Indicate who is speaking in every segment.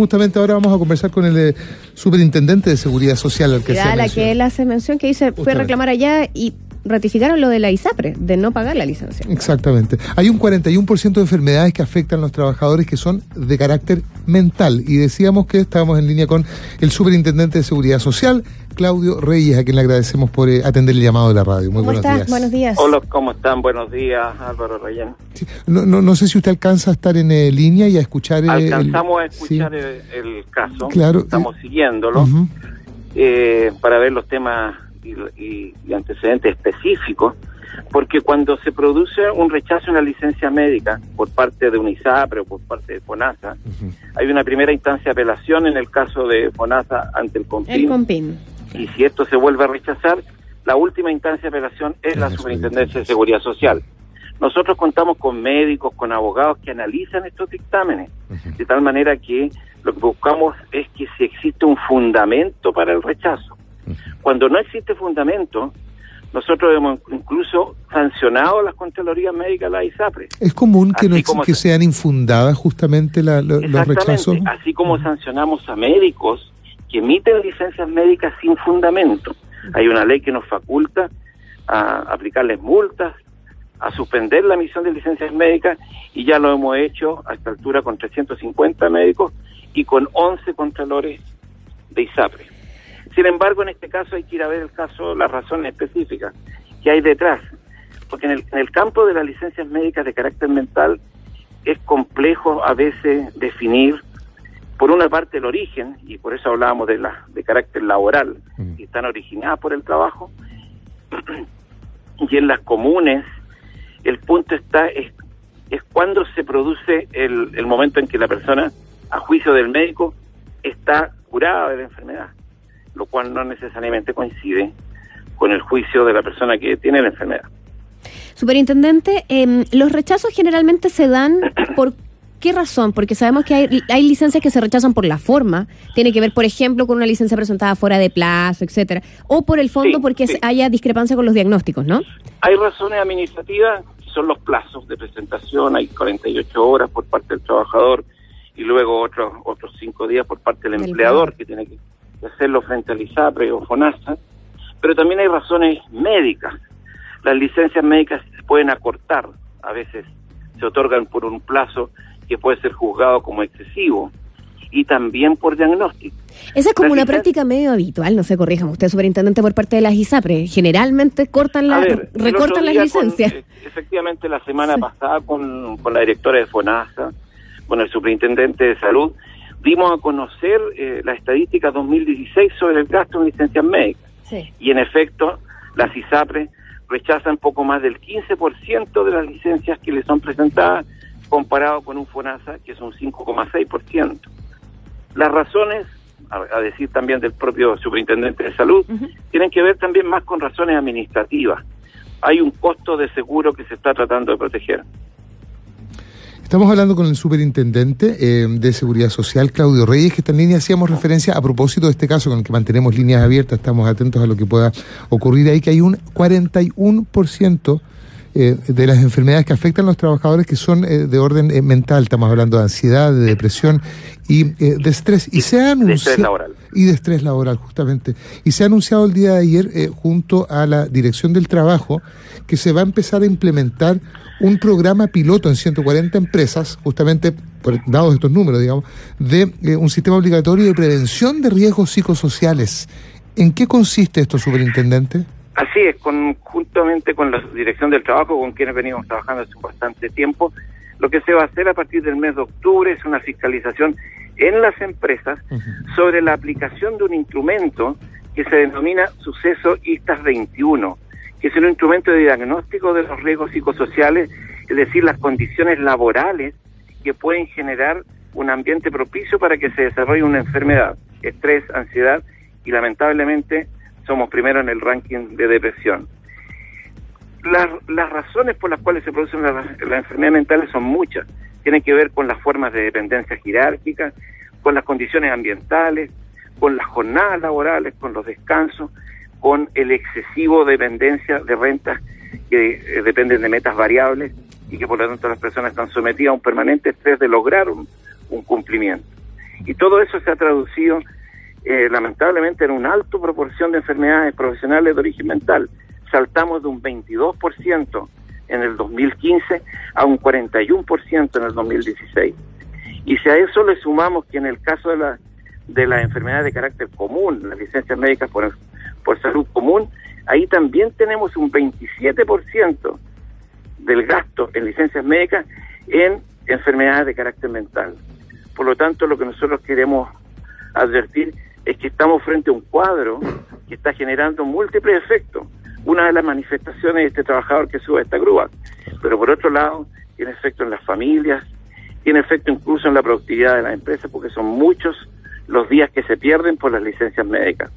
Speaker 1: justamente ahora vamos a conversar con el superintendente de Seguridad Social, al que se
Speaker 2: la que él hace mención, que dice, fue a reclamar allá y ratificaron lo de la ISAPRE, de no pagar la licencia.
Speaker 1: Exactamente. Hay un 41% de enfermedades que afectan a los trabajadores que son de carácter mental. Y decíamos que estábamos en línea con el superintendente de Seguridad Social, Claudio Reyes, a quien le agradecemos por atender el llamado de la radio. Muy buenos días.
Speaker 2: Buenos días.
Speaker 3: Hola, ¿cómo están? Buenos días, Álvaro Reyes.
Speaker 1: Sí. No sé si usted alcanza a estar en línea y a escuchar...
Speaker 3: Alcanzamos a escuchar el caso.
Speaker 1: Claro.
Speaker 3: Estamos siguiéndolo para ver los temas y antecedentes específicos, porque cuando se produce un rechazo en la licencia médica por parte de una ISAPRE o por parte de FONASA, hay una primera instancia de apelación en el caso de FONASA ante el CONPIN. Y si esto se vuelve a rechazar, la última instancia de apelación es la Superintendencia de Seguridad Social. Nosotros contamos con médicos, con abogados que analizan estos dictámenes, de tal manera que lo que buscamos es que si existe un fundamento para el rechazo. Cuando no existe fundamento, nosotros hemos incluso sancionado las Contralorías Médicas de la ISAPRE.
Speaker 1: ¿Es común que sean infundadas justamente los rechazos?
Speaker 3: Así como sancionamos a médicos que emiten licencias médicas sin fundamento. Hay una ley que nos faculta a aplicarles multas, a suspender la emisión de licencias médicas, y ya lo hemos hecho a esta altura con 350 médicos y con 11 contralores de ISAPRE. Sin embargo, en este caso hay que ir a ver el caso, las razones específicas que hay detrás, porque en el campo de las licencias médicas de carácter mental es complejo a veces definir, por una parte, el origen, y por eso hablábamos de carácter laboral, que están originadas por el trabajo, y en las comunes el punto es cuando se produce el momento en que la persona, a juicio del médico, está curada de la enfermedad, lo cual no necesariamente coincide con el juicio de la persona que tiene la enfermedad.
Speaker 2: Superintendente, los rechazos generalmente se dan por ¿qué razón? Porque sabemos que hay licencias que se rechazan por la forma, tiene que ver, por ejemplo, con una licencia presentada fuera de plazo, etcétera, o por el fondo porque haya discrepancia con los diagnósticos, ¿no?
Speaker 3: Hay razones administrativas, que son los plazos de presentación, hay 48 horas por parte del trabajador y luego otros 5 días por parte del empleador, que tiene que hacerlo frente al ISAPRE o FONASA, pero también hay razones médicas. Las licencias médicas se pueden acortar, a veces se otorgan por un plazo que puede ser juzgado como excesivo, y también por diagnóstico.
Speaker 2: Esa es como una práctica medio habitual, no sé, corríjame usted, superintendente, por parte de las ISAPRE. Generalmente recortan las licencias.
Speaker 3: Efectivamente, la semana pasada con la directora de FONASA, con el superintendente de salud, dimos a conocer la estadística 2016 sobre el gasto en licencias médicas. Sí. Y en efecto, las ISAPRE rechazan poco más del 15% de las licencias que les son presentadas, comparado con un FONASA que es un 5,6%. Las razones, a decir también del propio superintendente de salud, tienen que ver también más con razones administrativas. Hay un costo de seguro que se está tratando de proteger.
Speaker 1: Estamos hablando con el superintendente de Seguridad Social, Claudio Reyes, que está en línea. Hacíamos referencia a propósito de este caso con el que mantenemos líneas abiertas, estamos atentos a lo que pueda ocurrir ahí, que hay un 41% de las enfermedades que afectan a los trabajadores que son de orden mental. Estamos hablando de ansiedad, de depresión y de estrés. Y se ha anunciado, de estrés laboral. Y de estrés laboral, justamente. Y se ha anunciado el día de ayer, junto a la Dirección del Trabajo, que se va a empezar a implementar un programa piloto en 140 empresas, justamente dados estos números, digamos, de un sistema obligatorio de prevención de riesgos psicosociales. ¿En qué consiste esto, superintendente?
Speaker 3: Así es, juntamente con la Dirección del Trabajo, con quienes venimos trabajando hace bastante tiempo, lo que se va a hacer a partir del mes de octubre es una fiscalización en las empresas sobre la aplicación de un instrumento que se denomina Suceso ISTAS 21, que es un instrumento de diagnóstico de los riesgos psicosociales, es decir, las condiciones laborales que pueden generar un ambiente propicio para que se desarrolle una enfermedad, estrés, ansiedad, y lamentablemente somos primero en el ranking de depresión. Las razones por las cuales se producen las enfermedades mentales son muchas. Tienen que ver con las formas de dependencia jerárquica, con las condiciones ambientales, con las jornadas laborales, con los descansos, con el excesivo dependencia de rentas que dependen de metas variables y que por lo tanto las personas están sometidas a un permanente estrés de lograr un cumplimiento. Y todo eso se ha traducido lamentablemente en una alta proporción de enfermedades profesionales de origen mental. Saltamos de un 22% en el 2015 a un 41% en el 2016. Y si a eso le sumamos que en el caso de las enfermedades de carácter común, las licencias médicas por salud común, ahí también tenemos un 27% del gasto en licencias médicas en enfermedades de carácter mental. Por lo tanto, lo que nosotros queremos advertir es que estamos frente a un cuadro que está generando múltiples efectos. Una de las manifestaciones de este trabajador que sube a esta grúa, pero por otro lado tiene efecto en las familias, tiene efecto incluso en la productividad de las empresas, porque son muchos los días que se pierden por las licencias médicas.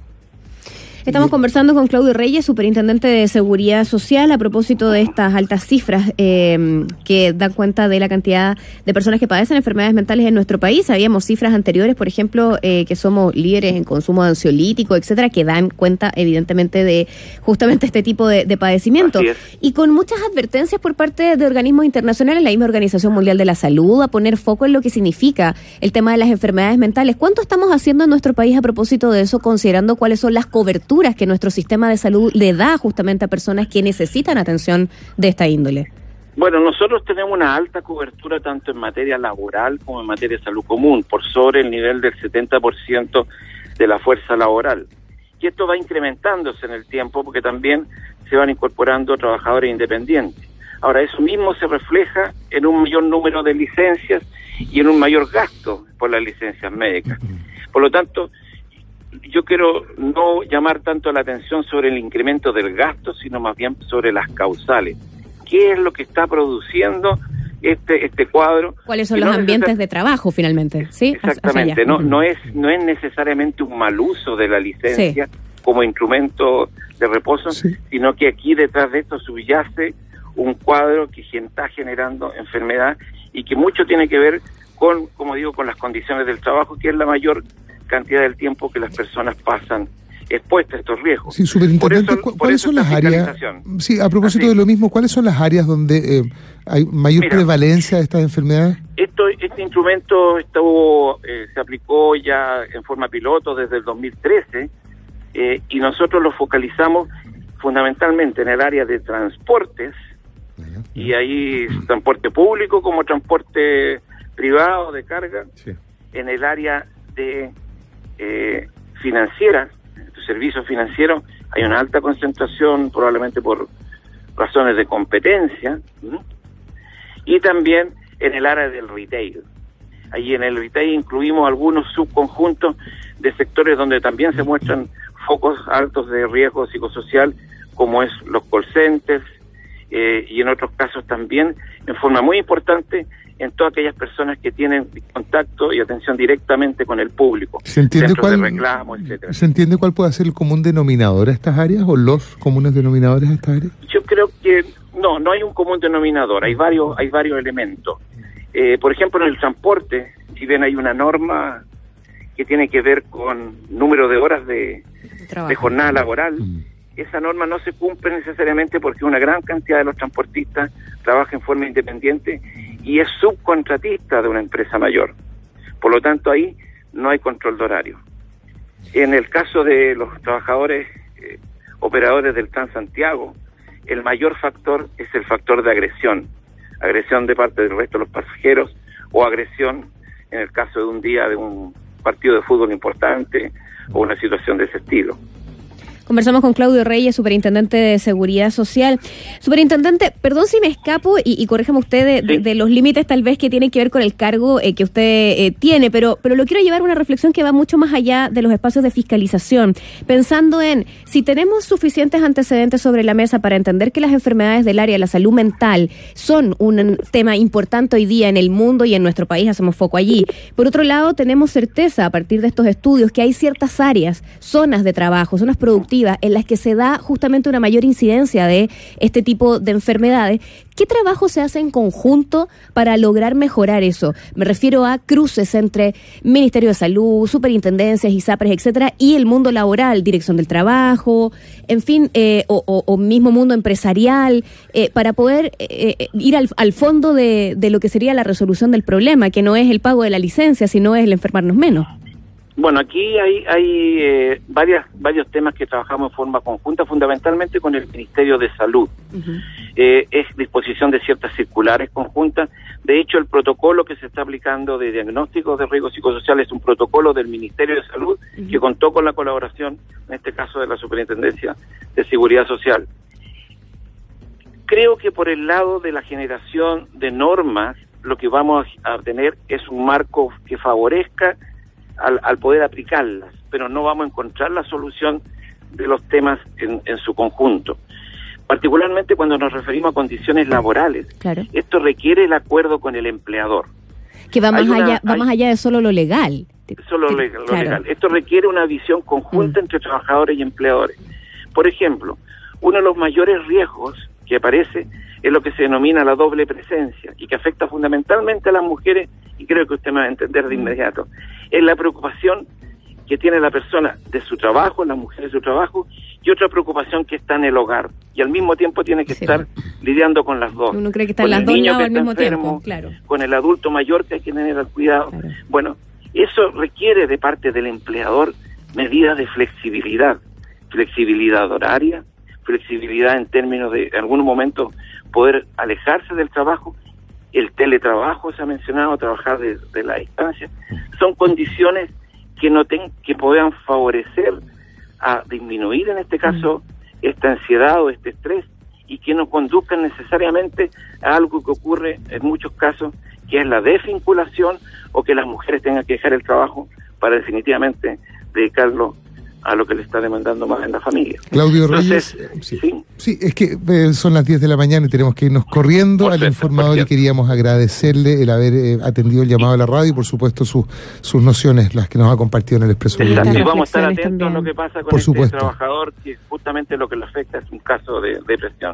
Speaker 2: Estamos conversando con Claudio Reyes, superintendente de Seguridad Social, a propósito de estas altas cifras que dan cuenta de la cantidad de personas que padecen enfermedades mentales en nuestro país. Habíamos cifras anteriores, por ejemplo, que somos líderes en consumo de ansiolíticos, etcétera, que dan cuenta evidentemente de justamente este tipo de padecimiento. Y con muchas advertencias por parte de organismos internacionales, la misma Organización Mundial de la Salud, a poner foco en lo que significa el tema de las enfermedades mentales. ¿Cuánto estamos haciendo en nuestro país a propósito de eso, considerando cuáles son las coberturas que nuestro sistema de salud le da justamente a personas que necesitan atención de esta índole?
Speaker 3: Bueno, nosotros tenemos una alta cobertura tanto en materia laboral como en materia de salud común, por sobre el nivel del 70% de la fuerza laboral. Y esto va incrementándose en el tiempo porque también se van incorporando trabajadores independientes. Ahora, eso mismo se refleja en un mayor número de licencias y en un mayor gasto por las licencias médicas. Por lo tanto, yo quiero no llamar tanto la atención sobre el incremento del gasto, sino más bien sobre las causales. ¿Qué es lo que está produciendo este cuadro?
Speaker 2: ¿Cuáles son los ambientes de trabajo finalmente? ¿Sí?
Speaker 3: Exactamente, no es necesariamente un mal uso de la licencia como instrumento de reposo, sino que aquí detrás de esto subyace un cuadro que está generando enfermedad y que mucho tiene que ver con, como digo, con las condiciones del trabajo, que es la mayor cantidad del tiempo que las personas pasan expuestas a estos riesgos.
Speaker 1: Sí, superintendente, ¿cuáles son las áreas? Sí, a propósito de lo mismo, ¿cuáles son las áreas donde hay mayor prevalencia de estas enfermedades?
Speaker 3: Este instrumento se aplicó ya en forma piloto desde el 2013 y nosotros lo focalizamos fundamentalmente en el área de transportes y ahí transporte público como transporte privado de carga, en el área de financieras, servicios financieros, hay una alta concentración probablemente por razones de competencia, y también en el área del retail. Allí en el retail incluimos algunos subconjuntos de sectores donde también se muestran focos altos de riesgo psicosocial, como es los call centers, y en otros casos también, en forma muy importante, en todas aquellas personas que tienen contacto y atención directamente con el público.
Speaker 1: ¿Se entiende
Speaker 3: de reclamo, etcétera.
Speaker 1: ¿Se entiende cuál puede ser el común denominador a estas áreas o los comunes denominadores a estas áreas?
Speaker 3: Yo creo que no hay un común denominador, hay varios elementos. Por ejemplo, en el transporte, si bien hay una norma que tiene que ver con número de horas de jornada laboral, esa norma no se cumple necesariamente porque una gran cantidad de los transportistas trabaja en forma independiente y es subcontratista de una empresa mayor. Por lo tanto, ahí no hay control de horario. En el caso de los trabajadores operadores del Transantiago, el mayor factor es el factor de agresión de parte del resto de los pasajeros o agresión en el caso de un día de un partido de fútbol importante o una situación de ese estilo.
Speaker 2: Conversamos con Claudio Reyes, superintendente de Seguridad Social. Superintendente, perdón si me escapo y corríjame usted de los límites tal vez que tienen que ver con el cargo que usted tiene, pero lo quiero llevar a una reflexión que va mucho más allá de los espacios de fiscalización, pensando en si tenemos suficientes antecedentes sobre la mesa para entender que las enfermedades del área de la salud mental son un tema importante hoy día en el mundo y en nuestro país, hacemos foco allí. Por otro lado, tenemos certeza a partir de estos estudios que hay ciertas áreas, zonas de trabajo, zonas productivas reproductivas, en las que se da justamente una mayor incidencia de este tipo de enfermedades, ¿qué trabajo se hace en conjunto para lograr mejorar eso? Me refiero a cruces entre Ministerio de Salud, superintendencias, ISAPRES, etcétera, y el mundo laboral, Dirección del Trabajo, en fin, o mismo mundo empresarial, para poder ir al fondo de lo que sería la resolución del problema, que no es el pago de la licencia, sino es el enfermarnos menos.
Speaker 3: Bueno, aquí hay varios temas que trabajamos en forma conjunta, fundamentalmente con el Ministerio de Salud. Uh-huh. Es disposición de ciertas circulares conjuntas. De hecho, el protocolo que se está aplicando de diagnóstico de riesgos psicosociales es un protocolo del Ministerio de Salud, uh-huh, que contó con la colaboración, en este caso, de la Superintendencia de Seguridad Social. Creo que por el lado de la generación de normas, lo que vamos a tener es un marco que favorezca al poder aplicarlas, pero no vamos a encontrar la solución de los temas en su conjunto. Particularmente cuando nos referimos a condiciones laborales, claro, esto requiere el acuerdo con el empleador.
Speaker 2: Que va más allá de solo lo legal.
Speaker 3: Solo lo legal. Esto requiere una visión conjunta entre trabajadores y empleadores. Por ejemplo, uno de los mayores riesgos que aparece es lo que se denomina la doble presencia y que afecta fundamentalmente a las mujeres, y creo que usted me va a entender de inmediato. Es la preocupación que tiene la persona de su trabajo, la mujer de su trabajo, y otra preocupación que está en el hogar, y al mismo tiempo tiene que estar lidiando con las dos.
Speaker 2: Uno cree que están las dos lados al mismo tiempo, claro.
Speaker 3: Con el adulto mayor que hay que tener al cuidado. Claro. Bueno, eso requiere de parte del empleador medidas de flexibilidad horaria, flexibilidad en términos de, en algún momento, poder alejarse del trabajo. El teletrabajo se ha mencionado, trabajar de la distancia. Son condiciones que puedan favorecer a disminuir, en este caso, esta ansiedad o este estrés, y que no conduzcan necesariamente a algo que ocurre en muchos casos, que es la desvinculación, o que las mujeres tengan que dejar el trabajo para definitivamente dedicarlo a lo que le está demandando más en la familia.
Speaker 1: Claudio Reyes, sí, es que son las 10 de la mañana y tenemos que irnos corriendo al informador, y queríamos agradecerle el haber atendido el llamado a la radio y por supuesto sus nociones, las que nos ha compartido en el Expreso.
Speaker 3: Y vamos a estar atentos a lo que pasa con este trabajador, que justamente lo que le afecta es un caso de depresión.